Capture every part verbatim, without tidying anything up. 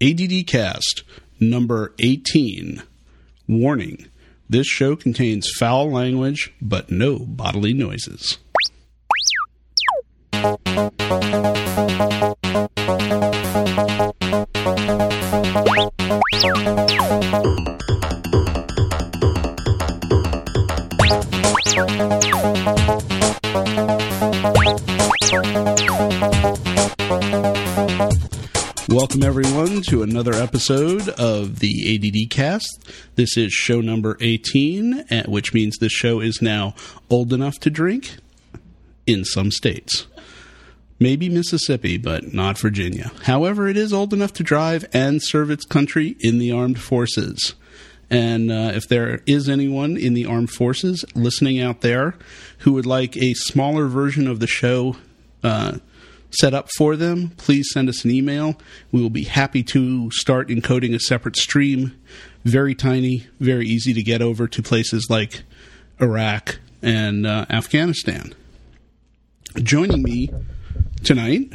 A D D Cast number eighteen. Warning. This show contains foul language, but no bodily noises. Welcome, everyone, to another episode of the A D D Cast. This is show number eighteen, which means this show is now old enough to drink in some states. Maybe Mississippi, but not Virginia. However, it is old enough to drive and serve its country in the armed forces. And uh, if there is anyone in the armed forces listening out there who would like a smaller version of the show uh, set up for them, please send us an email. We will be happy to start encoding a separate stream. Very tiny, very easy to get over to places like Iraq and uh, Afghanistan. Joining me tonight...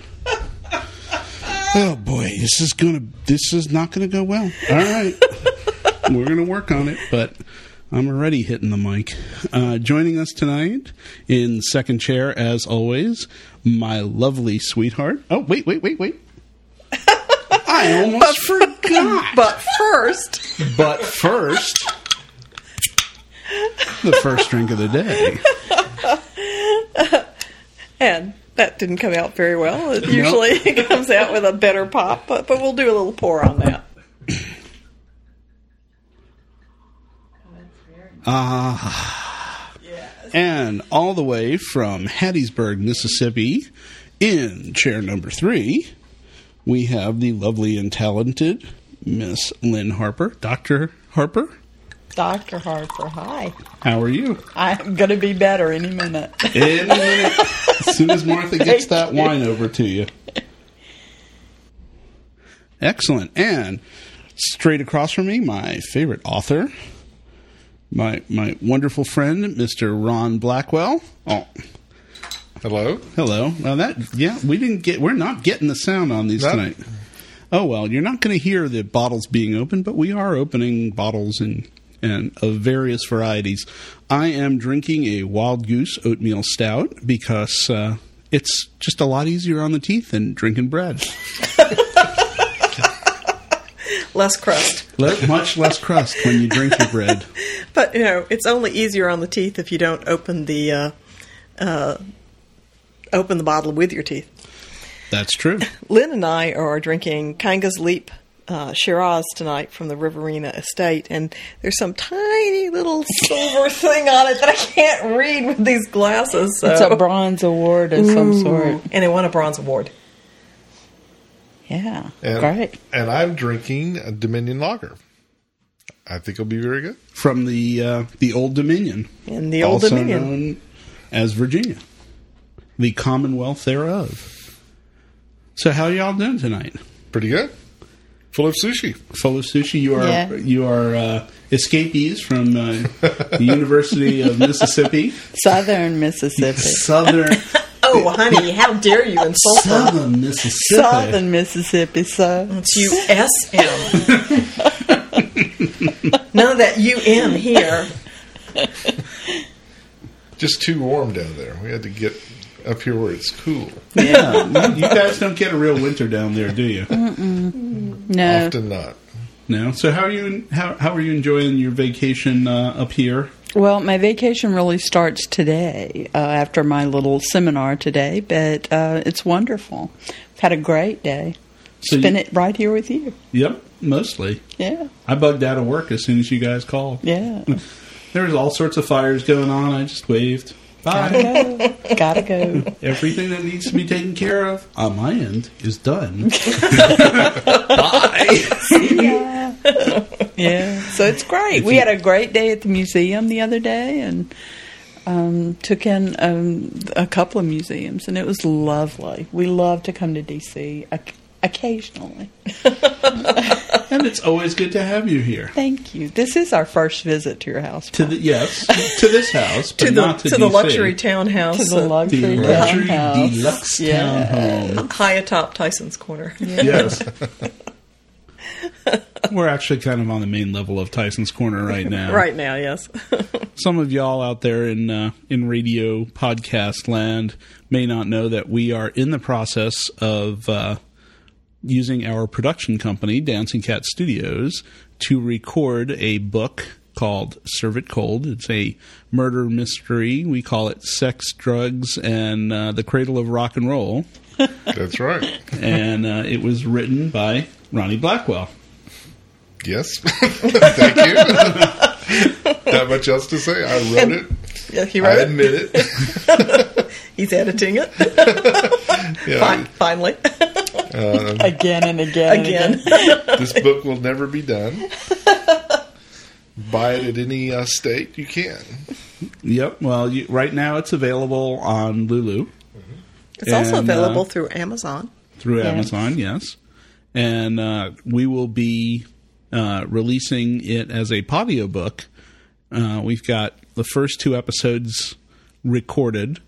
Oh boy, this is gonna. This is not gonna go well. All right. We're going to work on it, but I'm already hitting the mic. Uh, joining us tonight in second chair, as always, my lovely sweetheart. Oh, wait, wait, wait, wait. I almost forgot. But first. But first. The first drink of the day. And that didn't come out very well. It usually nope. It comes out with a better pop, but, but we'll do a little pour on that. Ah, yes. And all the way from Hattiesburg, Mississippi, in chair number three, we have the lovely and talented Miss Lynn Harper. Doctor Harper? Doctor Harper, hi. How are you? I'm going to be better any minute. Any minute. As soon as Martha gets that wine over to you. Excellent. And straight across from me, my favorite author... My my wonderful friend, Mister Ron Blackwell. Oh, hello, hello. Well, that yeah, we didn't get. We're not getting the sound on these nope. tonight. Oh well, you're not going to hear the bottles being opened, but we are opening bottles and and of various varieties. I am drinking a Wild Goose Oatmeal Stout because uh, it's just a lot easier on the teeth than drinking bread. Less crust. Much less crust when you drink your bread. But, you know, it's only easier on the teeth if you don't open the uh, uh, open the bottle with your teeth. That's true. Lynn and I are drinking Kanga's Leap uh, Shiraz tonight from the Riverina Estate, and there's some tiny little silver thing on it that I can't read with these glasses. So. It's a bronze award of Ooh. some sort. And it won a bronze award. Yeah, and, great. And I'm drinking a Dominion Lager. I think it'll be very good. From the uh, the Old Dominion. In the Old also Dominion. Also known as Virginia. The Commonwealth thereof. So how y'all doing tonight? Pretty good. Full of sushi. Full of sushi. You are yeah. you are uh, escapees from uh, the University of Mississippi. Southern Mississippi. Southern... Oh, honey, how dare you insult them? Southern Mississippi. Southern Mississippi, sir. It's U S M. None of that U M here. Just too warm down there. We had to get up here where it's cool. Yeah. You guys don't get a real winter down there, do you? Mm-mm. No. Often not. No. So how are you how how are you enjoying your vacation uh, up here? Well, my vacation really starts today, uh, after my little seminar today, but uh, it's wonderful. I've had a great day. So Spent you, it right here with you. Yep, mostly. Yeah. I bugged out of work as soon as you guys called. Yeah. There was all sorts of fires going on. I just waved. Bye. Gotta go. Gotta go. Everything that needs to be taken care of on my end is done. Bye. See ya. Yeah. So it's great. If we you, had a great day at the museum the other day and um, took in um, a couple of museums, and it was lovely. We love to come to D C occasionally. And it's always good to have you here. Thank you. This is our first visit to your house. To the, yes, to this house, but to the, not to, to the luxury townhouse. To the luxury, the luxury townhouse. deluxe yeah. townhome. High atop Tyson's Corner. Yeah. Yes. We're actually kind of on the main level of Tyson's Corner right now. Right now, yes. Some of y'all out there in uh, in radio podcast land may not know that we are in the process of uh, using our production company, Dancing Cat Studios, to record a book called Serve It Cold. It's a murder mystery. We call it Sex, Drugs, and uh, the Cradle of Rock and Roll. That's right. And uh, it was written by Ronnie Blackwell. Yes. Thank you. Not much else to say. I wrote And- it. Yeah, he wrote I it. admit it. He's editing it. Yeah, Fin- Finally. Again and again. Again. And again. this book will never be done. Buy it at any uh, state you can. Yep. Well, you, right now it's available on Lulu. It's also And, available uh, through Amazon. Through Yeah. Amazon, yes. And uh, we will be uh, releasing it as a Podio book. Uh, we've got the first two episodes recorded.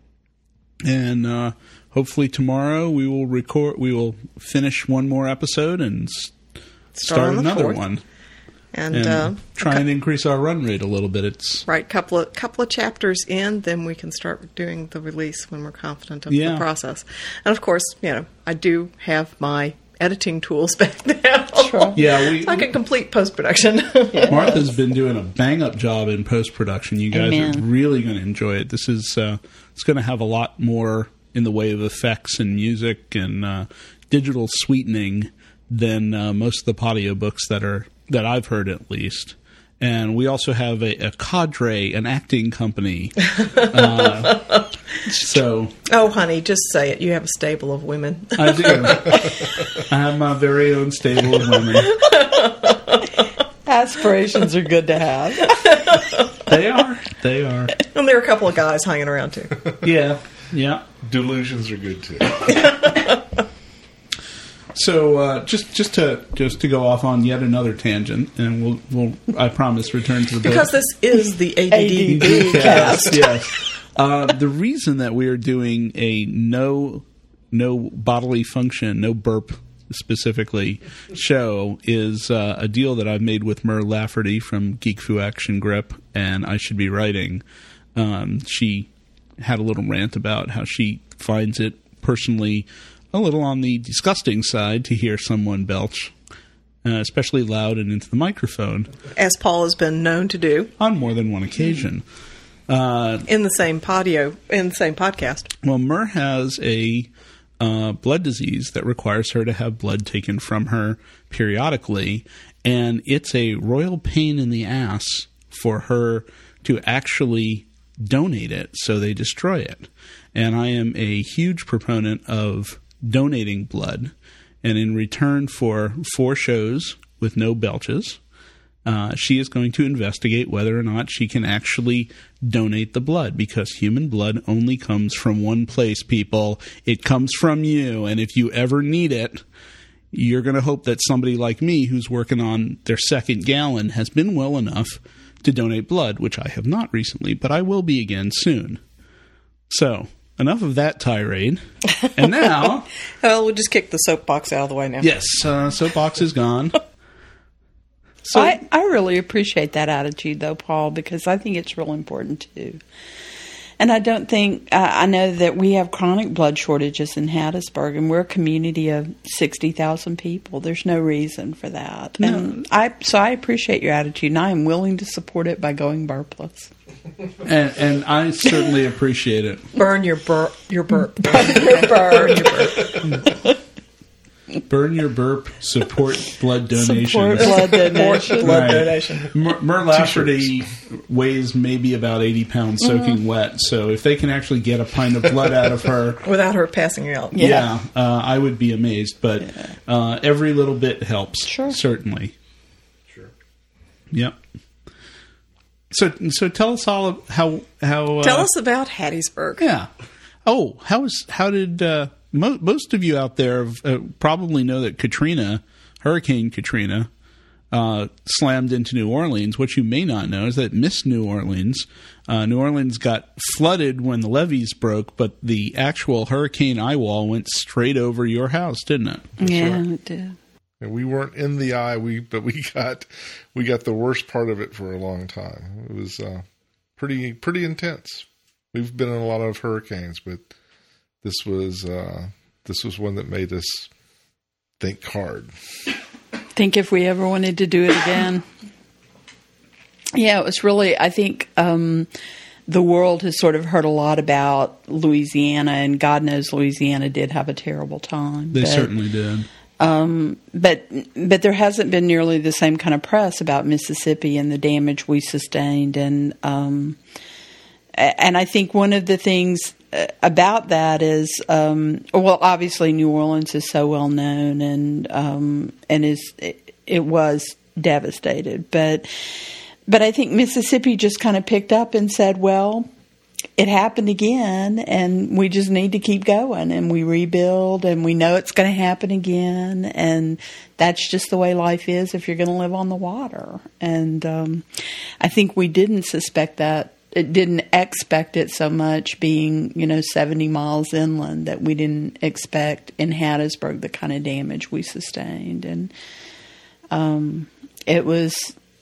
And uh, hopefully tomorrow we will record. We will finish one more episode and s- start, on the another fourth. one. And, And uh, try and increase our run rate a little bit. It's right, couple of couple of chapters in, then we can start doing the release when we're confident of Yeah. the process. And of course, you know, I do have my editing tools back now. Sure. yeah. We, So I can complete post production. Martha's been doing a bang up job in post production. You guys are Amen. really going to enjoy it. This is uh, it's going to have a lot more in the way of effects and music and uh, digital sweetening than uh, most of the Podio books that are that I've heard, at least. And we also have a, a cadre, an acting company. uh, so Oh, honey, just say it. You have a stable of women. I do. I have my very own stable of women. Aspirations are good to have. They are. They are. And there are a couple of guys hanging around too. Yeah. Yeah. Delusions are good too. So uh, just just to just to go off on yet another tangent, and we'll we'll I promise return to the book. Because this is the A D D A D D cast. yes. Uh, the reason that we are doing a no no bodily function, no burp specifically show is uh, a deal that I've made with Mer Lafferty from Geek Fu Action Grip, and I Should Be Writing. Um, she had a little rant about how she finds it personally a little on the disgusting side to hear someone belch, uh, especially loud and into the microphone, As Paul has been known to do on more than one occasion. Uh, in the same podio, in the same podcast. well, Mer has a uh, blood disease that requires her to have blood taken from her periodically, and it's a royal pain in the ass for her to actually donate it, so they destroy it. And I am a huge proponent of donating blood, and in return for four shows with no belches, uh, she is going to investigate whether or not she can actually donate the blood, because human blood only comes from one place, people. It comes from you, and if you ever need it, you're going to hope that somebody like me who's working on their second gallon has been well enough to donate blood, which I have not recently, but I will be again soon. So, enough of that tirade. And now... Well, we'll just kick the soapbox out of the way now. yes, uh, soapbox is gone. So, I, I really appreciate that attitude, though, Paul, because I think it's real important, too. And I don't think, uh, I know that we have chronic blood shortages in Hattiesburg, and we're a community of sixty thousand people. There's no reason for that. No. And I, so I appreciate your attitude, and I am willing to support it by going burpless. and, and I certainly appreciate it. Burn your burp. Your burp. Burn your burp. Burn your burp, support blood donations. Support blood donation. Blood Right. donation. Mer, Mer Lafferty weighs maybe about eighty pounds soaking wet, so if they can actually get a pint of blood out of her, Without her passing out. Yeah. yeah, uh, I would be amazed. But uh, every little bit helps, Sure. certainly. Sure. Yep. So, so tell us all of how how. Uh, Tell us about Hattiesburg. Yeah. Oh, how is how did uh, mo- most of you out there have, uh, probably know that Katrina, Hurricane Katrina, uh, slammed into New Orleans. What you may not know is that Miss New Orleans, uh, New Orleans got flooded when the levees broke, but the actual hurricane eye wall went straight over your house, didn't it? Yeah, it did. And we weren't in the eye, we but we got we got the worst part of it for a long time. It was uh, pretty pretty intense. We've been in a lot of hurricanes, but this was uh, this was one that made us think hard. Think if we ever wanted to do it again. Yeah, it was really, I think um, the world has sort of heard a lot about Louisiana, and God knows Louisiana did have a terrible time. They but, certainly did. Um, but but there hasn't been nearly the same kind of press about Mississippi and the damage we sustained. And, um, and I think one of the things about that is, um, well, obviously New Orleans is so well known and um, and is it, it was devastated, but but I think Mississippi just kind of picked up and said, well, it happened again, and we just need to keep going, and we rebuild, and we know it's going to happen again, and that's just the way life is if you're going to live on the water. And um, I think we didn't suspect that. It didn't expect it so much being, you know, seventy miles inland, that we didn't expect in Hattiesburg the kind of damage we sustained. And um, it was,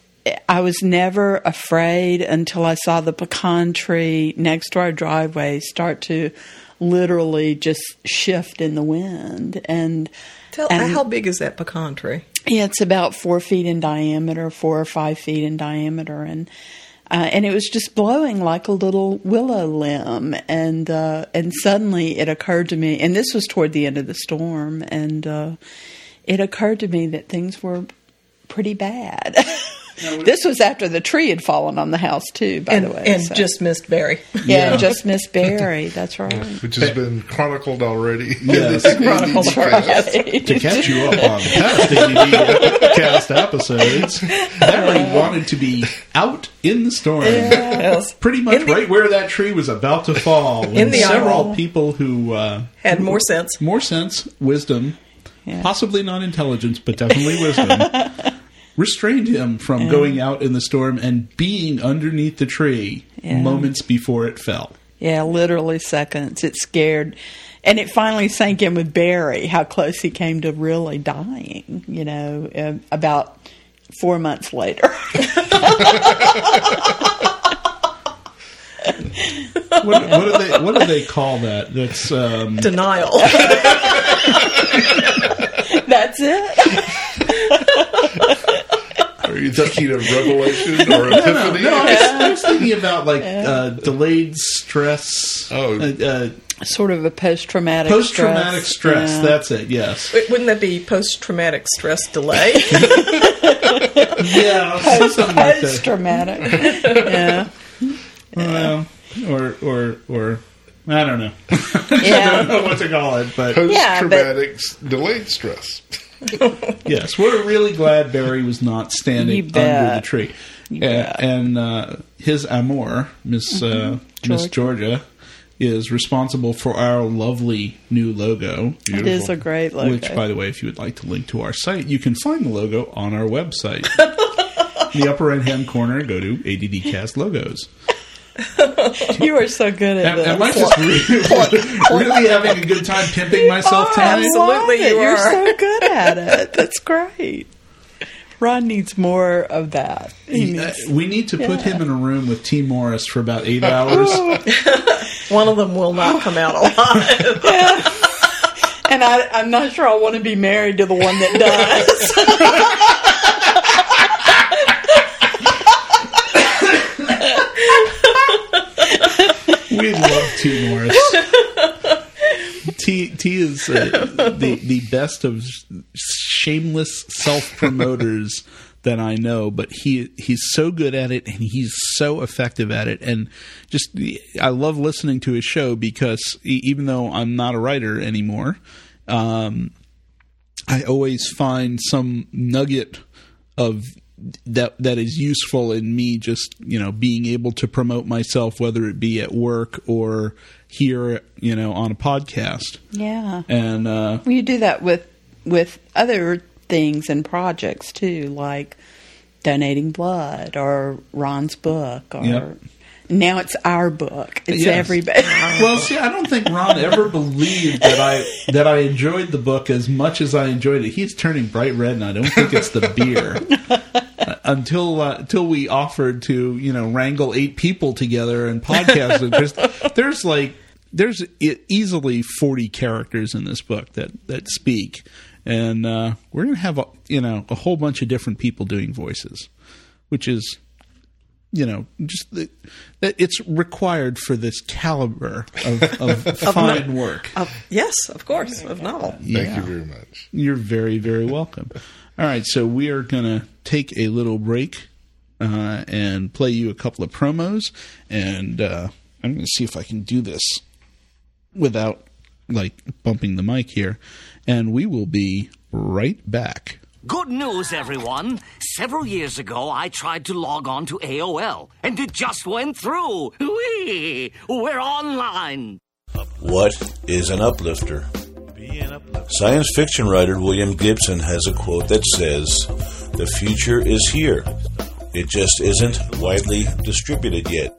I was never afraid until I saw the pecan tree next to our driveway start to literally just shift in the wind. And, Tell, and how big is that pecan tree? Yeah, it's about four feet in diameter, four or five feet in diameter. And Uh, and it was just blowing like a little willow limb, and uh, and suddenly it occurred to me, and this was toward the end of the storm, and uh, it occurred to me that things were pretty bad. This was after the tree had fallen on the house too, by and, the way, and so. just missed Barry. Yeah, Yeah. just missed Barry. That's right. Which has been chronicled already. Yes. Chronicled That's right. To catch you up on past A D D cast episodes, Barry wanted to be out in the storm. Yes. Pretty much In the- right where that tree was about to fall. When In the several aisle. people who uh, Had more sense. more sense, wisdom, Yeah. possibly not intelligence, but definitely wisdom, restrained him from going out in the storm and being underneath the tree Yeah. moments before it fell. Yeah, literally seconds. It scared. And it finally sank in with Barry how close he came to really dying, you know, uh, about four months later. What, what do they what do they call that? That's um, Denial. That's it. Are you thinking of revelation or epiphany? no, I was, I was thinking about like uh, delayed stress. Oh. uh, uh, Sort of a post-traumatic post traumatic stress. Yeah. That's it. Yes. Wait, wouldn't that be post-traumatic stress delay? Yeah. Something like that. Post-traumatic. Yeah. Well, or or or I don't know. I Yeah. don't know what to call it, but Post-traumatic s delayed stress. yes, we're really glad Barry was not standing You under bet. the tree. You Uh, bet. and uh, his amour, Miss uh, Miss Georgia, is responsible for our lovely new logo. It is a great logo. Which, by the way, if you would like to link to our site, you can find the logo on our website. In the upper right-hand corner, go to A D D Cast Logos. You are so good at Am, this. am I just really, really having a good time pimping myself Oh, tonight? I Absolutely love it. you You're are. so good at it. That's great. Ron needs more of that. He Uh, needs, we need to put Yeah. him in a room with T. Morris for about eight hours. One of them will not come out alive. and I, I'm not sure I want to be married to the one that does. We love T. Morris. T. T is uh, the the best of shameless self promoters that I know, but he he's so good at it and he's so effective at it, and just I love listening to his show because e- even though I'm not a writer anymore, um, I always find some nugget of that that is useful in me just, you know, being able to promote myself, whether it be at work or here, you know, on a podcast. Yeah. And uh, Well, you do that with with other things and projects too, like donating blood or Ron's book. Or Yep. Now it's our book. It's Yes. everybody. Well, see, I don't think Ron ever believed that I that I enjoyed the book as much as I enjoyed it. He's turning bright red, and I don't think it's the beer. uh, until uh, until we offered to you know wrangle eight people together and podcast it. There's, there's like there's easily forty characters in this book that that speak, and uh, we're gonna have a, you know a whole bunch of different people doing voices, which is. You know, just the, that it's required for this caliber of, of fine work. Of, yes, of course, of novel. Yeah. Thank you very much. You're very, very welcome. All right, so we are going to take a little break uh, and play you a couple of promos, and uh, I'm going to see if I can do this without like bumping the mic here, and we will be right back. Good news, everyone. Several years ago, I tried to log on to A O L, and it just went through. Whee! We're online. What is an uplifter? Science fiction writer William Gibson has a quote that says, "The future is here. It just isn't widely distributed yet."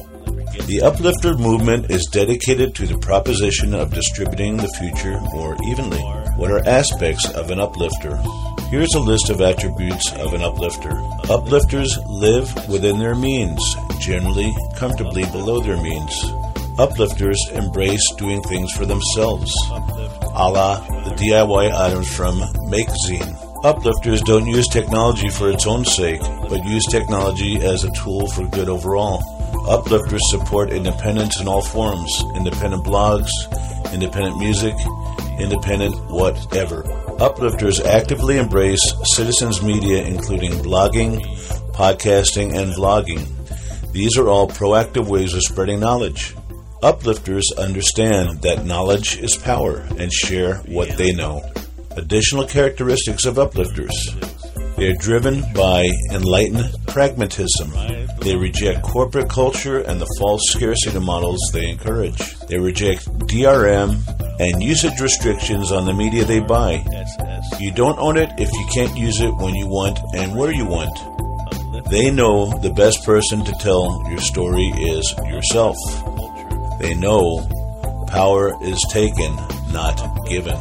The uplifter movement is dedicated to the proposition of distributing the future more evenly. What are aspects of an uplifter? Here's a list of attributes of an uplifter. Uplifters live within their means, generally comfortably below their means. Uplifters embrace doing things for themselves, a la the D I Y items from Makezine. Uplifters don't use technology for its own sake, but use technology as a tool for good overall. Uplifters support independence in all forms, independent blogs, independent music, independent whatever. Uplifters actively embrace citizens media, including blogging, podcasting, and vlogging. These are all proactive ways of spreading knowledge. Uplifters understand that knowledge is power and share what they know. Additional characteristics of uplifters. They are driven by enlightened pragmatism. They reject corporate culture and the false scarcity models they encourage. They reject D R M and usage restrictions on the media they buy. You don't own it if you can't use it when you want and where you want. They know the best person to tell your story is yourself. They know power is taken, not given.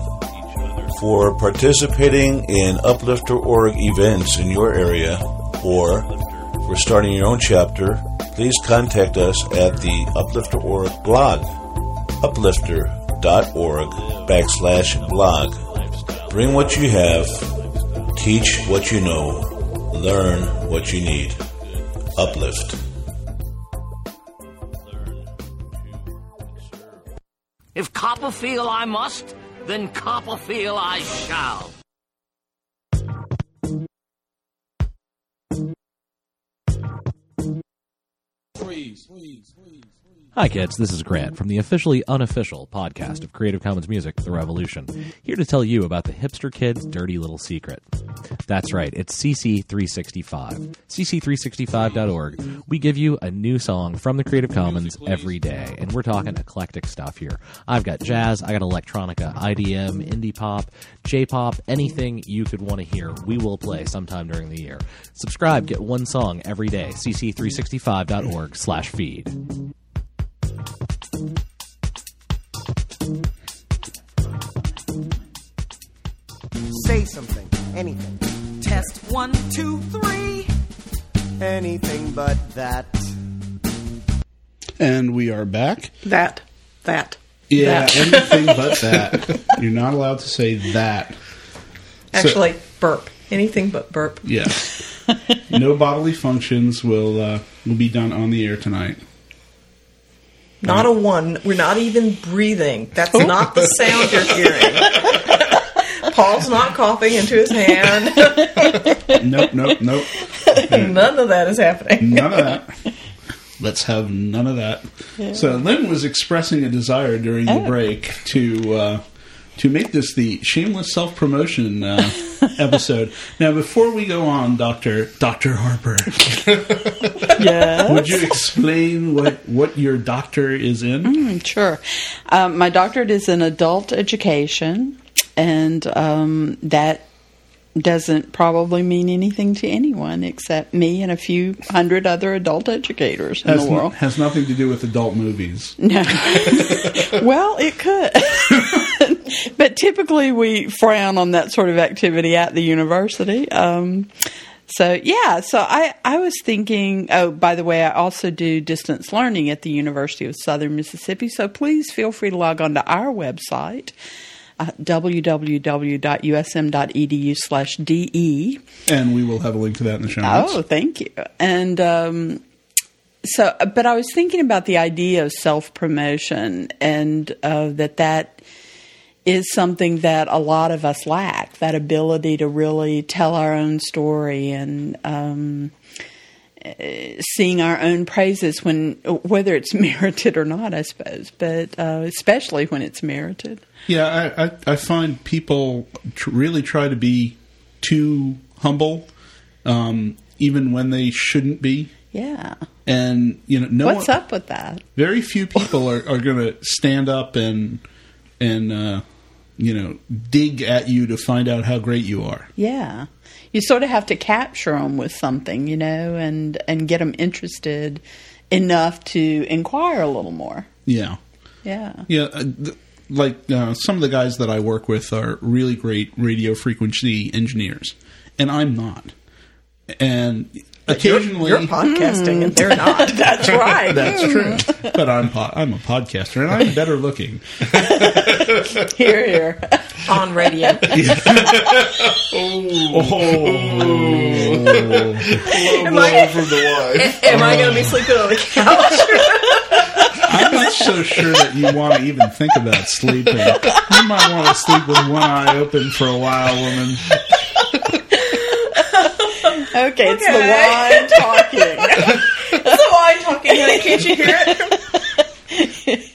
For participating in Uplifter dot org events in your area or for starting your own chapter, please contact us at the Uplifter dot org blog, uplifter dot org backslash blog. Bring what you have, teach what you know, learn what you need. Uplift. If Copperfield I must, then Copperfield I shall. Please, please, please. Hi kids, this is Grant from the officially unofficial podcast of Creative Commons Music, The Revolution, here to tell you about the hipster kid's dirty little secret. That's right, it's C C three sixty-five. C C three sixty-five dot org. We give you a new song from the Creative Commons every day, and we're talking eclectic stuff here. I've got jazz, I got electronica, I D M, indie pop, J-pop, anything you could want to hear, we will play sometime during the year. Subscribe, get one song every day, C C three sixty-five dot org slash feed. Say something, anything. Test one, two, three. Anything but that. And we are back. That. That. Yeah, that. anything but that. You're not allowed to say that. Actually, so, burp. Anything but burp. Yes. No bodily functions will uh, will be done on the air tonight. Not a one. We're not even breathing. That's not the sound you're hearing. Paul's not coughing into his hand. Nope, nope, nope. None of that is happening. None of that. Let's have none of that. Yeah. So Lynn was expressing a desire during the oh. break to uh, to make this the shameless self-promotion uh, episode. Now, before we go on, Doctor Doctor Harper, yes? would you explain what, what your doctor is in? Mm, sure. Um, my doctorate is in adult education, and um, that doesn't probably mean anything to anyone except me and a few hundred other adult educators in has the world. No, has nothing to do with adult movies. No. Well, it could. But typically we frown on that sort of activity at the university. Um, so, yeah, so I, I was thinking, oh, by the way, I also do distance learning at the University of Southern Mississippi, so please feel free to log on to our website. Uh, w w w dot u s m dot e d u slash d e. And we will have a link to that in the show notes. Oh, thank you. And um, so, but I was thinking about the idea of self-promotion and uh, that that is something that a lot of us lack, that ability to really tell our own story and um, sing our own praises when, whether it's merited or not, I suppose, but uh, especially when it's merited. Yeah, I, I, I find people tr- really try to be too humble, um, even when they shouldn't be. Yeah. And, you know, no What's one, up with that? Very few people are, are going to stand up and, and uh, you know, dig at you to find out how great you are. Yeah. You sort of have to capture them with something, you know, and, and get them interested enough to inquire a little more. Yeah. Yeah. Yeah. Uh, th- like uh, some of the guys that I work with are really great radio frequency engineers, and I'm not. And occasionally... You're, you're podcasting mm. and they're not. That's right. That's true. But I'm po- I'm a podcaster, and I'm better looking. Hear, hear. On radio. oh. oh. Am I, from the wife. Am I going to be sleeping on the couch? I'm not so sure that you want to even think about sleeping. You might want to sleep with one eye open for a while, woman. Okay, it's okay. The wine talking. It's the wine talking, honey. Can't you hear it?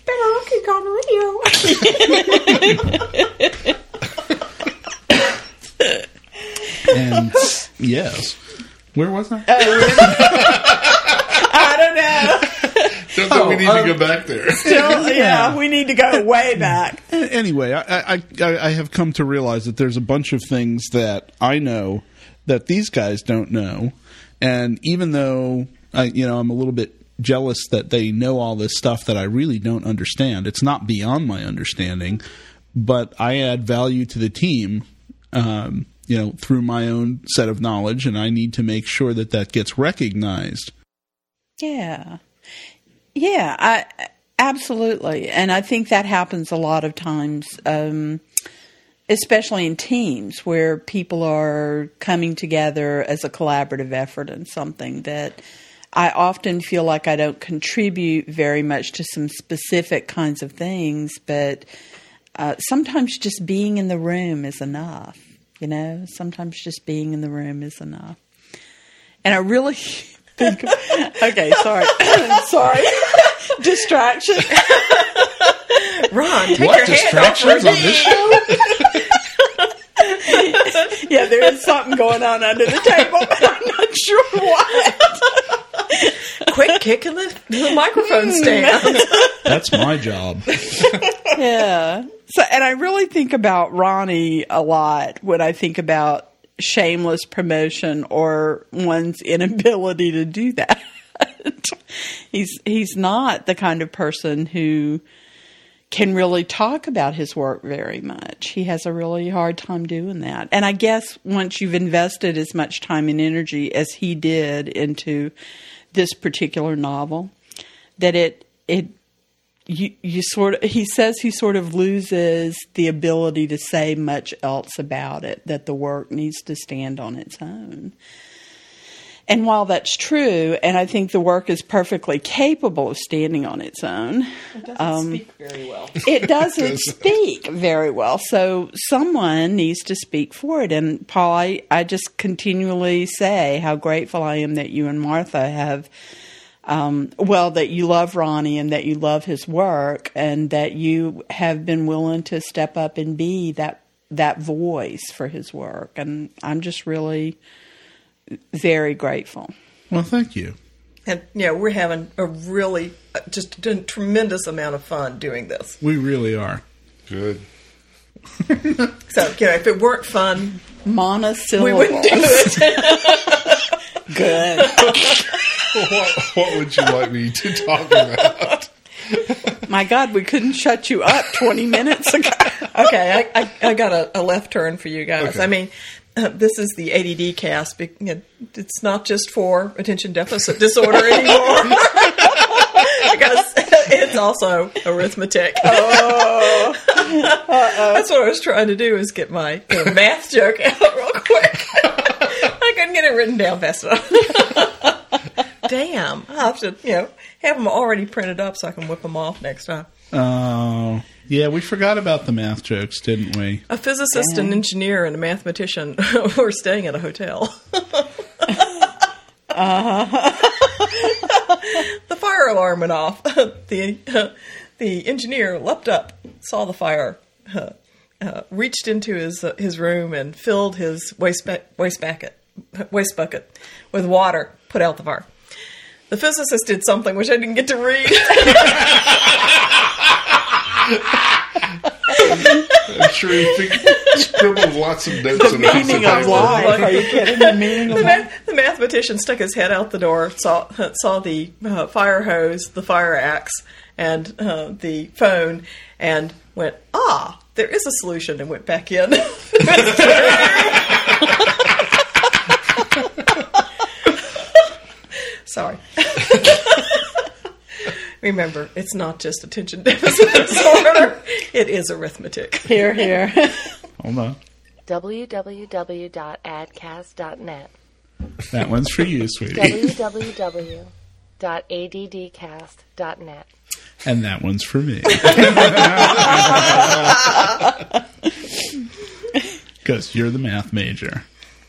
Better looking on radio. And yes. Where was I? Uh, I don't know. Don't think oh, we need um, to go back there. Still, yeah, we need to go way back. Anyway, I, I, I have come to realize that there's a bunch of things that I know that these guys don't know, and even though I, you know, I'm a little bit jealous that they know all this stuff that I really don't understand. It's not beyond my understanding, but I add value to the team, um, you know, through my own set of knowledge, and I need to make sure that that gets recognized. Yeah. Yeah, I, absolutely. And I think that happens a lot of times, um, especially in teams where people are coming together as a collaborative effort in something that I often feel like I don't contribute very much to some specific kinds of things, but uh, sometimes just being in the room is enough, you know? Sometimes just being in the room is enough. And I really... Think of, okay, sorry. sorry. Distraction. Ron, take what your distractions hand off on this show? Yeah, there is something going on under the table, but I'm not sure what. Quick kick in the, the microphone stand. That's my job. Yeah. So, and I really think about Ronnie a lot when I think about shameless promotion or one's inability to do that. he's he's not the kind of person who can really talk about his work very much. He has a really hard time doing that. And I guess once you've invested as much time and energy as he did into this particular novel, that it it You, you sort of, he says he sort of loses the ability to say much else about it, that the work needs to stand on its own. And while that's true, and I think the work is perfectly capable of standing on its own, it doesn't um, speak very well. It doesn't speak very well. So someone needs to speak for it. And Paul, I, I just continually say how grateful I am that you and Martha have Um, well, that you love Ronnie and that you love his work and that you have been willing to step up and be that that voice for his work. And I'm just really very grateful. Well, thank you. And, yeah, we're having a really, just a tremendous amount of fun doing this. We really are. Good. So, you know, if it weren't fun, monosyllables. we wouldn't do it. Good. what, what would you like me to talk about? My God, we couldn't shut you up twenty minutes ago. Okay, I, I, I got a, a left turn for you guys. Okay. I mean, uh, this is the A D D cast. Be- you know, it's not just for attention deficit disorder anymore. Because it's also arithmetic. Oh. That's what I was trying to do, is get my you know, math joke out real quick. I couldn't get it written down fast enough. Damn. I'll have to, you know, have them already printed up so I can whip them off next time. Oh, yeah, we forgot about the math jokes, didn't we? A physicist, Damn. an engineer, and a mathematician were staying at a hotel. Uh-huh. The fire alarm went off. The uh, the engineer leapt up, saw the fire, uh, uh, reached into his uh, his room and filled his waste ba- waste bucket waste bucket with water. Put out the fire. The physicist did something which I didn't get to read. I'm sure you think, scribbled lots of notes The on a piece meaning of of paper. life. Are you kidding? The meaning The, of life. ma- the mathematician stuck his head out the door, saw saw the uh, fire hose, the fire axe, and uh, the phone, and went, "Ah, there is a solution," and went back in. Sorry. Remember, it's not just attention deficit disorder; it is arithmetic. Here, here. Hold on. w w w dot ad cast dot net. That one's for you, sweetie. w w w dot a d d cast dot net. And that one's for me. Because you're the math major.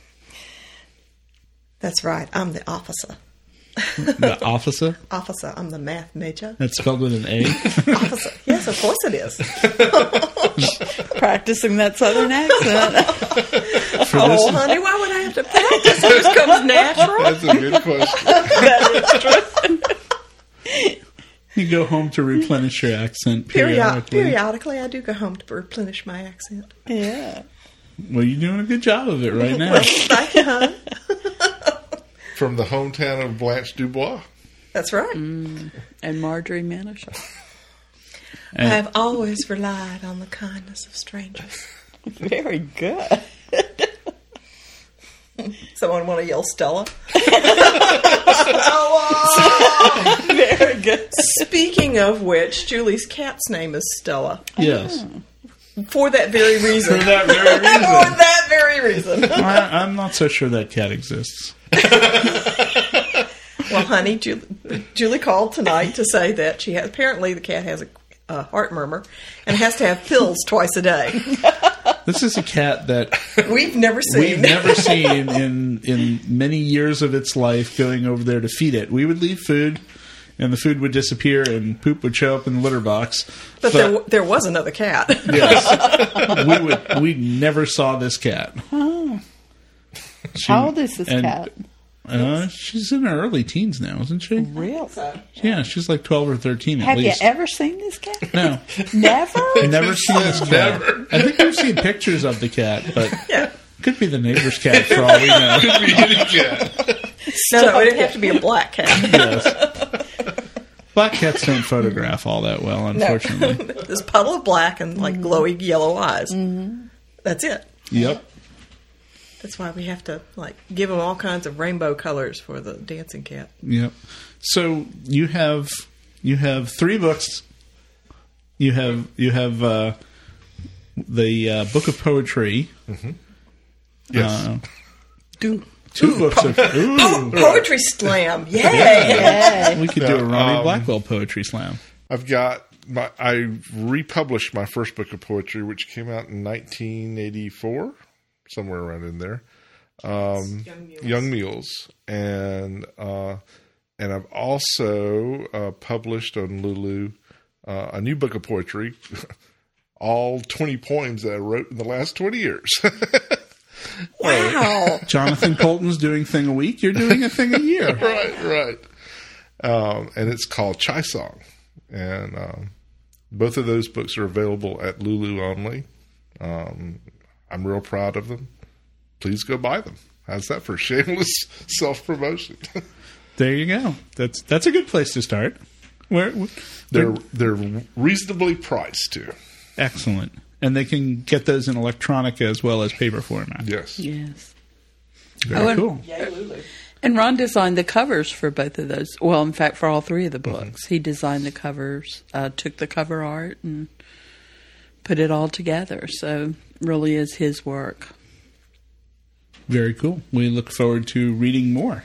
That's right. I'm the officer. The officer? Officer. I'm the math major. That's spelled with an A? Officer. Yes, of course it is. Practicing that southern accent. For Oh, this, honey, why would I have to practice? It just comes natural. That's a good question. That is true. you go home to replenish your accent Period- periodically. periodically, I do go home to replenish my accent. Yeah. Well, you're doing a good job of it right now. Well, thank you, hon. From the hometown of Blanche Dubois. That's right. Mm. And Marjorie Manishaw. And- I've always relied on the kindness of strangers. Very good. Someone want to yell Stella? Very good. Speaking of which, Julie's cat's name is Stella. Yes. For that very reason. For that very reason. For that very reason. I, I'm not so sure that cat exists. Well, honey, Julie, Julie called tonight to say that she has, apparently the cat has a, a heart murmur and has to have pills twice a day. This is a cat that We've never seen. we've never seen in in many years of its life going over there to feed it. We would leave food, and the food would disappear, and poop would show up in the litter box. But there, there was another cat. Yes, we would. We never saw this cat. Oh. She- How old is this and, cat? Uh, she's in her early teens now, isn't she? Real? Yeah, she's like twelve or thirteen at Have you least. ever seen this cat? No, Never? I've never seen this cat. I think we've seen pictures of the cat, but Yeah. could be the neighbor's cat for all we know. Could be any cat. No, no, it'd have to be a black cat. Yes. Black cats don't photograph all that well, unfortunately. This puddle of black and like glowy yellow eyes. Mm-hmm. That's it. Yep. That's why we have to like give them all kinds of rainbow colors for the dancing cat. Yep. So you have you have three books. You have you have uh, the uh, book of poetry. Mm-hmm. Yes. Uh, Do. two ooh, books po- of ooh. Oh, poetry slam! Yay! Yeah. We could do a Ronnie Um, Blackwell poetry slam. I've got my. I republished my first book of poetry, which came out in nineteen eighty-four, somewhere around in there. Um, Young Mules. Young Mules, and uh, and I've also uh, published on Lulu uh, a new book of poetry, all twenty poems that I wrote in the last twenty years. Wow! Jonathan Colton's doing thing a week. You're doing a thing a year. Right, right. Um, and it's called Chai Song. And um, both of those books are available at Lulu only. Um, I'm real proud of them. Please go buy them. How's that for shameless self-promotion? There you go. That's that's a good place to start. Where they're they're reasonably priced too. Excellent, and they can get those in electronic as well as paper format. Yes, yes. Very oh, and, cool. Yay, Lulu. And Ron designed the covers for both of those. Well, in fact, for all three of the books, mm-hmm. he designed the covers, uh, took the cover art, and put it all together. So, really, is his work. Very cool. We look forward to reading more.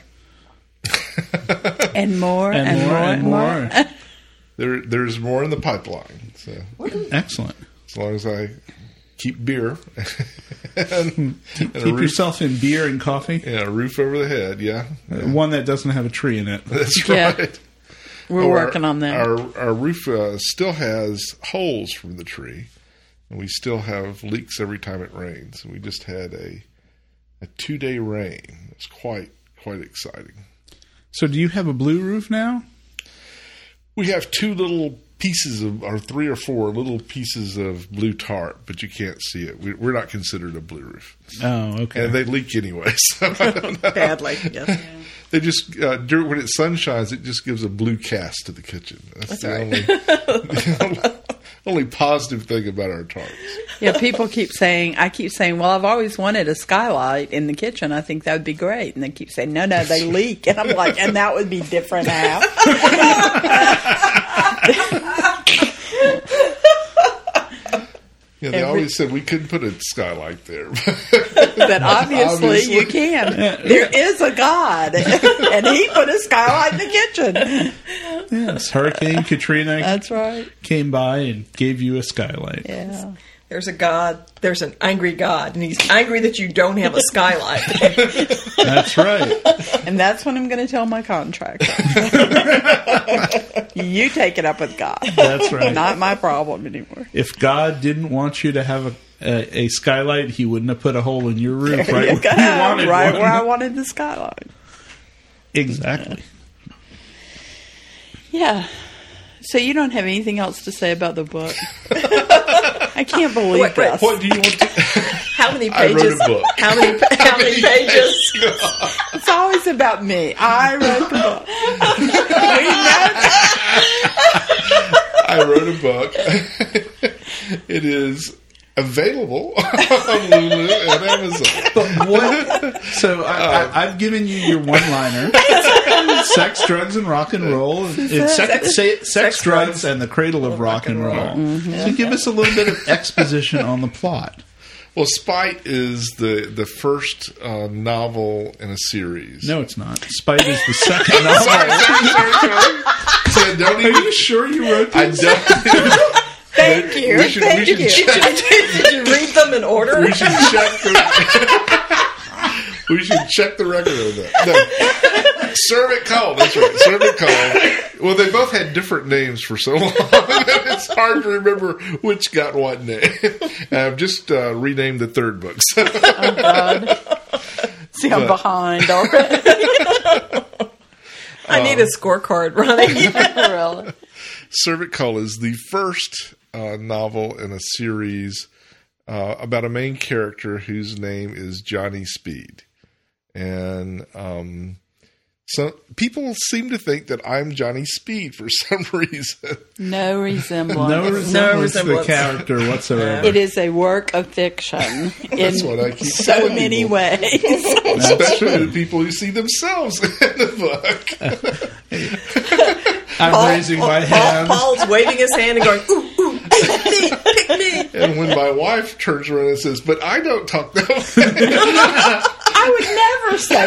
and more and, and more more and more. more. there, there's more in the pipeline. So excellent. As long as I keep beer, and, keep, and keep yourself in beer and coffee. Yeah, a roof over the head. Yeah, yeah. One that doesn't have a tree in it. That's yeah. right. We're oh, working our, on that. Our our roof uh, still has holes from the tree, and we still have leaks every time it rains. We just had a a two day rain. It's quite quite exciting. So do you have a blue roof now? We have two little pieces of, or three or four little pieces of blue tarp, but you can't see it. We, we're not considered a blue roof. Oh, okay. And they leak anyway. So I don't know. Badly, yes. Yeah. They just, uh, during, when it sun shines, it just gives a blue cast to the kitchen. That's, That's the, right. only, the only, only positive thing about our tarps. Yeah, people keep saying, I keep saying, well, I've always wanted a skylight in the kitchen. I think that would be great. And they keep saying, no, no, they leak. And I'm like, and that would be different how? Yeah, they Every, always said we couldn't put a skylight there. But obviously, obviously you can. There is a God, and he put a skylight in the kitchen. Yes, Hurricane Katrina That's right. came by and gave you a skylight. Yeah. There's a God, there's an angry God, and he's angry that you don't have a skylight. That's right. And that's when I'm going to tell my contractor. You take it up with God. That's right. Not my problem anymore. If God didn't want you to have a, a, a skylight, he wouldn't have put a hole in your roof there right you where you wanted Right one. where I wanted the skylight. Exactly. Yeah. So you don't have anything else to say about the book? I can't believe wait, wait, this. What do you want to... How many pages? I wrote a book. How many, how many pages? It's always about me. I wrote the book. I wrote a book. It is available on Lulu and Amazon. But what? So I, I, I've given you your one-liner: sex, drugs, and rock and roll. It's sex, sex, sex, sex drugs, drugs, and the cradle of rock, rock and roll. roll. Mm-hmm. So give us a little bit of exposition on the plot. Well, Spite is the the first uh, novel in a series. No, it's not. Spite is the second novel. sorry, sorry, sorry, sorry. So don't even, Are you sure you wrote this? I don't. Thank you. We should, Thank we should you. check, Did you read them in order? We should check the. We should check the record of that. No. Serve it cold. That's right. Serve it cold. Well, they both had different names for so long. It's hard to remember which got what name. I've just uh, renamed the third book. So. Oh, God. See, I'm but, behind already. I need a scorecard running. Yeah, really. Serve It Cold is the first uh, novel in a series uh, about a main character whose name is Johnny Speed. And um, so people seem to think that I'm Johnny Speed for some reason. No resemblance. No resemblance, no to resemblance. the character whatsoever. It is a work of fiction in what I keep so many people. ways. Especially the people who see themselves in the book. I'm Paul, raising my Paul, hand. Paul's waving his hand and going, ooh, ooh, pick me, pick me. And when my wife turns around and says, but I don't talk that way. I would never say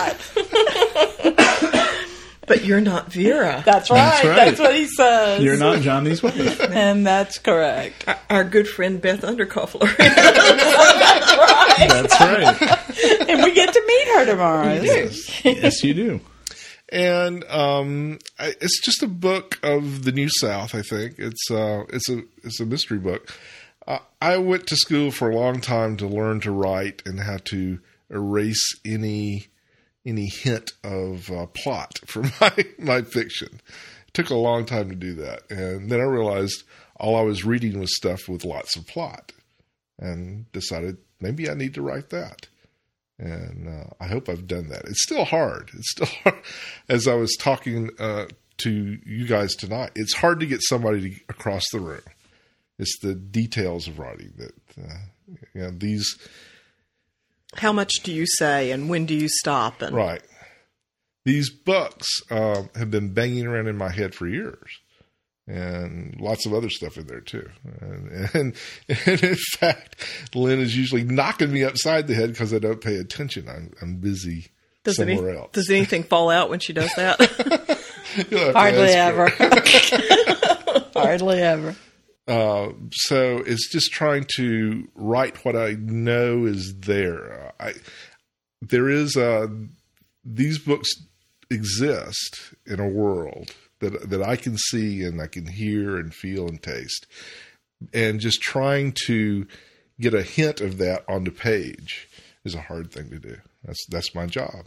that. But you're not Vera. That's right. That's right. That's what he says. You're not Johnny's wife. And that's correct. Our, our good friend Beth Underkoffler. That's right. That's right. And we get to meet her tomorrow. Yes. Yes, you do. And um, I, it's just a book of the New South. I think it's uh, it's a it's a mystery book. Uh, I went to school for a long time to learn to write and how to erase any any hint of uh, plot from my my fiction. It took a long time to do that, and then I realized all I was reading was stuff with lots of plot. and decided maybe I need to write that. And uh, I hope I've done that. It's still hard. It's still hard. As I was talking uh, to you guys tonight, it's hard to get somebody to, across the room. It's the details of writing that, uh, you know, these. How much do you say, and when do you stop? And right. These books um, have been banging around in my head for years, and lots of other stuff in there too. And, and, and in fact, Lynn is usually knocking me upside the head because I don't pay attention. I'm, I'm busy does somewhere any, else. Does anything fall out when she does that? Hardly ever. Hardly ever. Uh, so it's just trying to write what I know is there. I, there is a, these books exist in a world that that I can see and I can hear and feel and taste, and just trying to get a hint of that on the page is a hard thing to do. That's that's my job.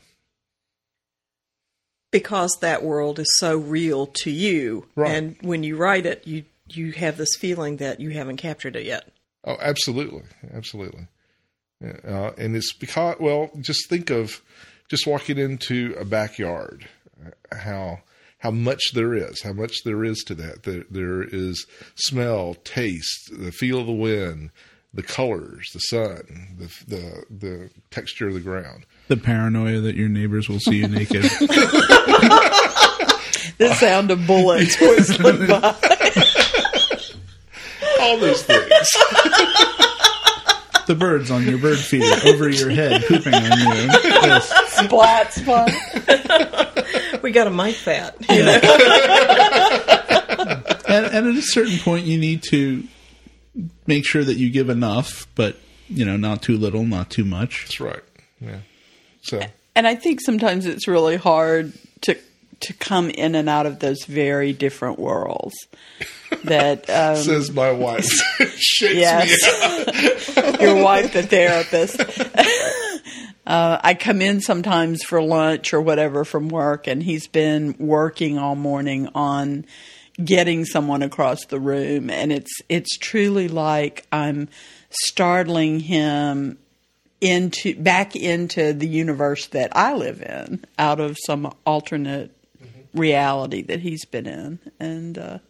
Because that world is so real to you, right. And when you write it, you you have this feeling that you haven't captured it yet. Oh, absolutely, absolutely. Uh, and it's because, well, just think of just walking into a backyard, how how much there is, how much there is to that. There, there is smell, taste, the feel of the wind, the colors, the sun, the the the texture of the ground. The paranoia that your neighbors will see you naked. The sound of bullets whistling by. All those things. The birds on your bird feeder over your head pooping on you. Yes. Splat spot. We got to mic that. You know? and, and at a certain point, you need to make sure that you give enough, but you know, not too little, not too much. That's right. Yeah. So. And I think sometimes it's really hard to to come in and out of those very different worlds. That um, says my wife. Shakes yes, me out. Your wife, the therapist. uh, I come in sometimes for lunch or whatever from work, and he's been working all morning on getting someone across the room, and it's it's truly like I'm startling him into back into the universe that I live in, out of some alternate mm-hmm. reality that he's been in, and uh,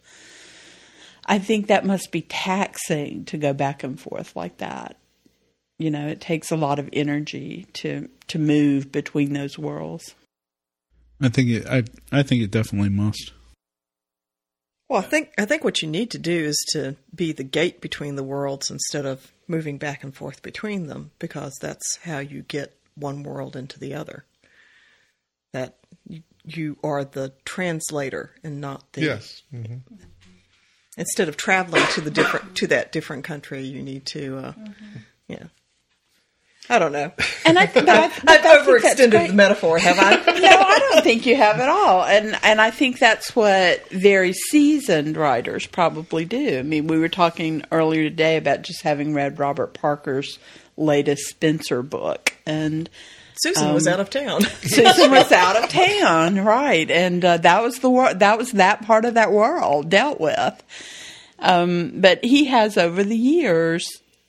I think that must be taxing to go back and forth like that. You know, it takes a lot of energy to to move between those worlds. I think it. I I think it definitely must. Well, I think I think what you need to do is to be the gate between the worlds instead of moving back and forth between them, because that's how you get one world into the other. That you, you are the translator and not the. Yes. Mm-hmm. Instead of traveling to the different to that different country, you need to. Uh, mm-hmm. Yeah. I don't know. And I, but I, but I've I overextended the metaphor, have I? No, I don't think you have at all. And and I think that's what very seasoned writers probably do. I mean, we were talking earlier today about just having read Robert Parker's latest Spencer book, and Susan um, was out of town. Susan was out of town, right? And uh, that was the wor- that was that part of that world dealt with. Um, but he has over the years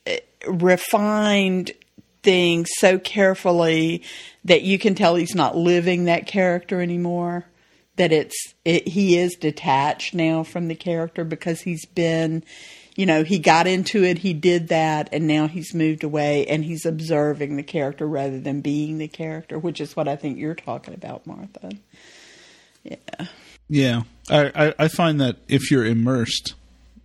refined things so carefully that you can tell he's not living that character anymore, that it's it, he is detached now from the character because he's been, you know, he got into it, he did that, and now he's moved away and he's observing the character rather than being the character, which is what I think you're talking about, Martha. Yeah. Yeah. I, I, I find that if you're immersed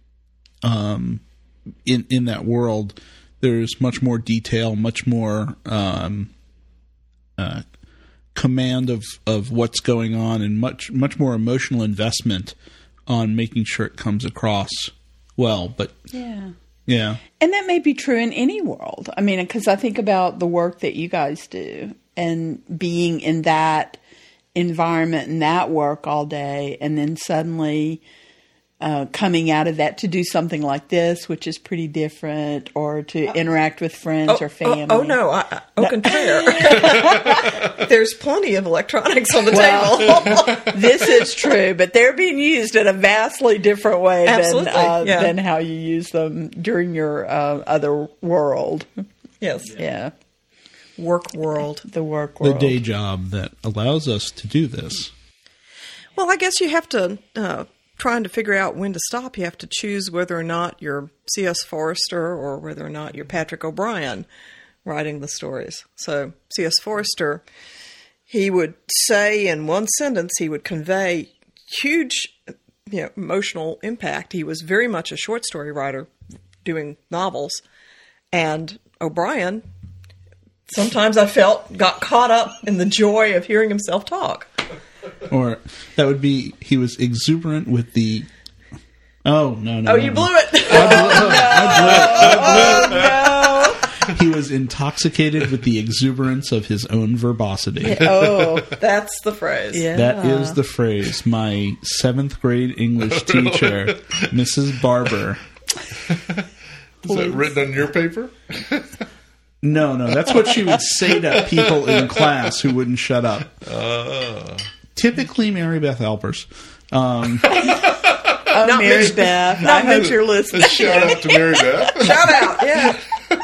um, in, in that world, there's much more detail, much more um, uh, command of, of what's going on, and much much more emotional investment on making sure it comes across well. But yeah, yeah, and that may be true in any world. I mean, because I think about the work that you guys do and being in that environment and that work all day, and then suddenly uh, coming out of that to do something like this, which is pretty different, or to interact with friends oh, or family? Oh, oh no, I, I, au contraire. There's plenty of electronics on the well, table. This is true, but they're being used in a vastly different way Absolutely, than, uh, yeah. than how you use them during your uh, other world. Yes. Yeah. Work world. The work The world. day job that allows us to do this. Well, I guess you have to, uh, trying to figure out when to stop, you have to choose whether or not you're C S Forrester or whether or not you're Patrick O'Brien writing the stories. So C S Forrester, he would say in one sentence, he would convey huge, you know, emotional impact. He was very much a short story writer doing novels. And O'Brien, sometimes I felt, got caught up in the joy of hearing himself talk. Or that would be, he was exuberant with the, oh, no, no. Oh, no, you no. blew it. I blew it. I blew it. He was intoxicated with the exuberance of his own verbosity. Oh, that's the phrase. Yeah. That is the phrase. My seventh grade English teacher, Missus Barber. Is that written on your paper? No, no, that's what she would say to people in class who wouldn't shut up. Uh. Typically, Mary Beth Alpers. Um, Oh, Not Mary Mitch- Beth, not I hope Mitch- you're listening. Shout out to Mary Beth. Shout out, yeah.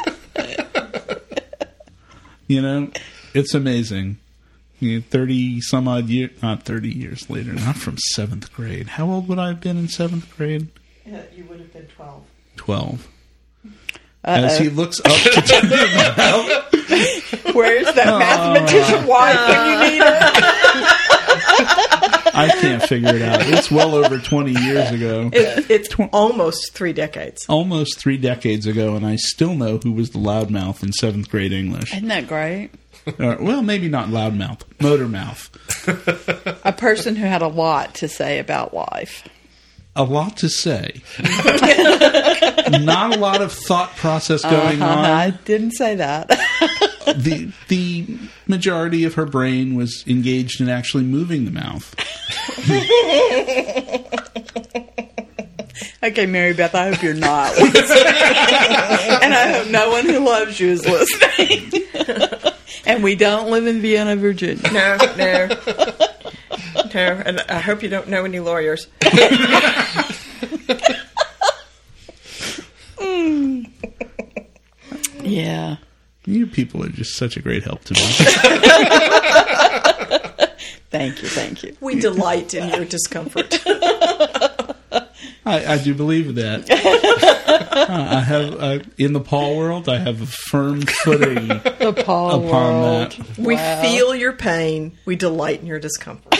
you know, it's amazing. You know, thirty some odd years, not thirty years later, not from seventh grade. How old would I have been in seventh grade? Yeah, you would have been twelve. Twelve. Uh-oh. As he looks up to turn around, Where's that mathematician wife when you need her? I can't figure it out. It's well over twenty years ago. It, it's almost three decades. Almost three decades ago, and I still know who was the loudmouth in seventh grade English. Isn't that great? Or, well, maybe not loudmouth, motormouth. A person who had a lot to say about life. A lot to say. Not a lot of thought process going Uh-huh, on. I didn't say that. The the majority of her brain was engaged in actually moving the mouth. Okay, Mary Beth, I hope you're not listening. And I hope no one who loves you is listening. And we don't live in Vienna, Virginia. No, no. No, and I hope you don't know any lawyers. mm. Yeah. You people are just such a great help to me. Thank you, thank you. We delight in your discomfort. I, I do believe that. uh, I have uh, in the Paul world. I have a firm footing the Paul upon world. that. We Wow. feel your pain. We delight in your discomfort.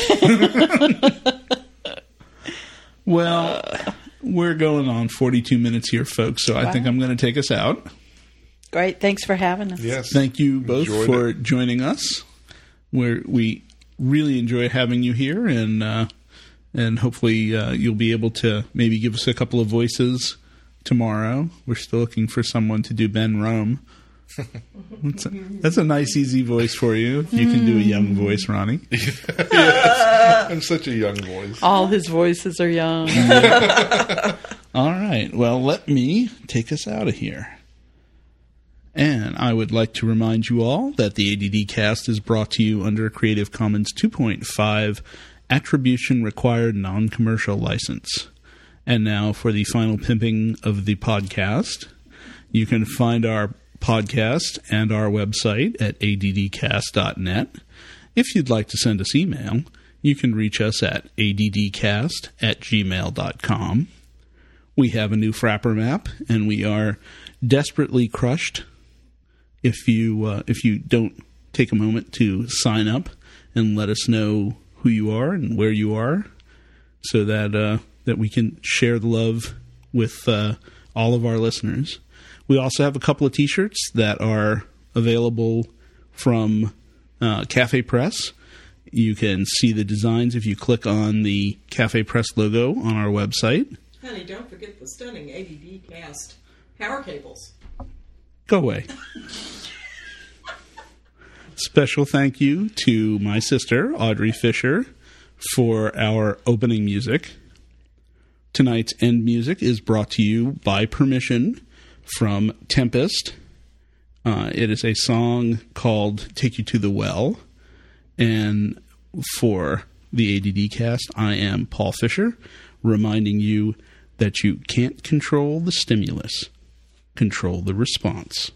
Well, we're going on forty-two minutes here, folks. So I Wow. think I'm going to take us out. Great, thanks for having us. Yes. Thank you both Enjoyed for it. joining us. We're, we really enjoy having you here, and uh, and hopefully uh, you'll be able to maybe give us a couple of voices tomorrow. We're still looking for someone to do Ben Rome. That's a, that's a nice, easy voice for you. You can do a young voice, Ronnie. Yes. I'm such a young voice. All his voices are young. All right. Well, let me take us out of here. And I would like to remind you all that the A D D Cast is brought to you under a Creative Commons two point five Attribution Required Non-Commercial License. And now for the final pimping of the podcast. You can find our podcast and our website at a d d cast dot net. If you'd like to send us email, you can reach us at a d d cast at gmail dot com. We have a new Frapper map, and we are desperately crushed if you uh, if you don't take a moment to sign up and let us know who you are and where you are, so that uh, that we can share the love with uh, all of our listeners. We also have a couple of T-shirts that are available from uh, Cafe Press. You can see the designs if you click on the Cafe Press logo on our website. Honey, don't forget the stunning A D D Cast power cables. Go away. Special thank you to my sister, Audrey Fisher, for our opening music. Tonight's end music is brought to you by permission from Tempest. Uh, it is a song called Take You to the Well. And for the A D D cast, I am Paul Fisher, reminding you that you can't control the stimulus. Control the response.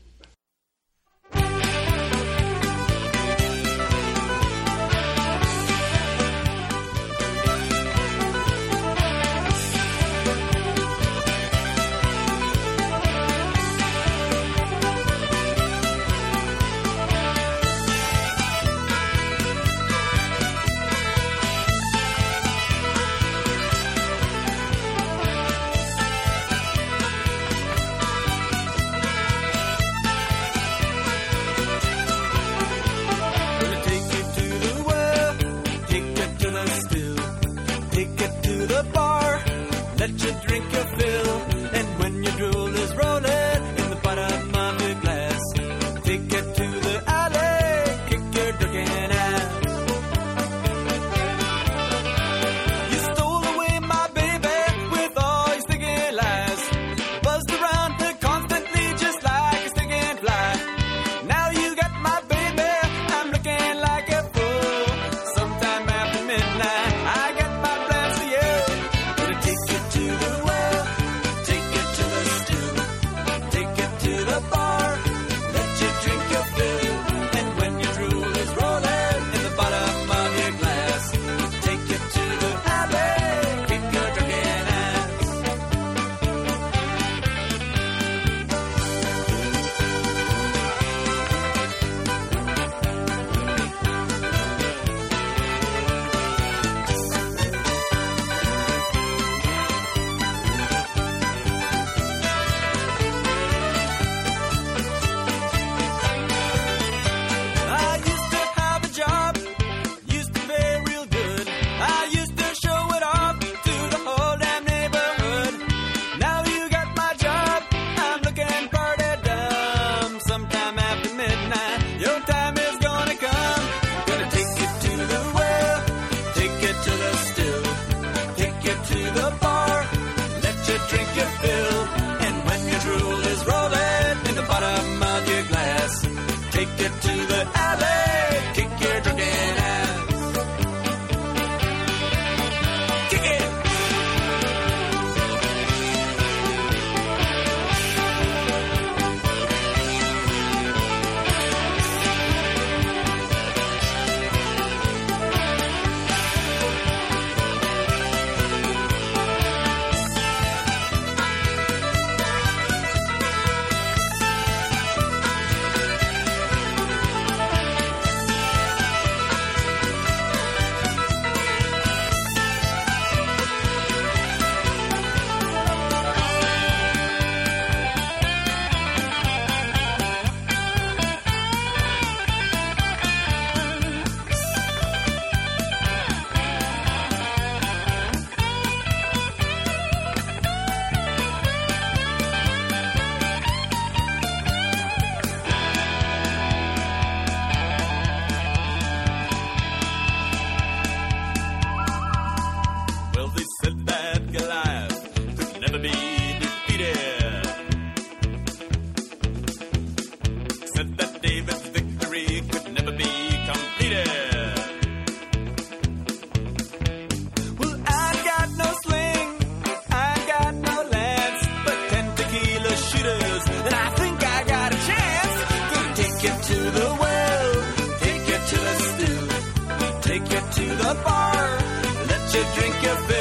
Take you to the bar, let you drink your fill.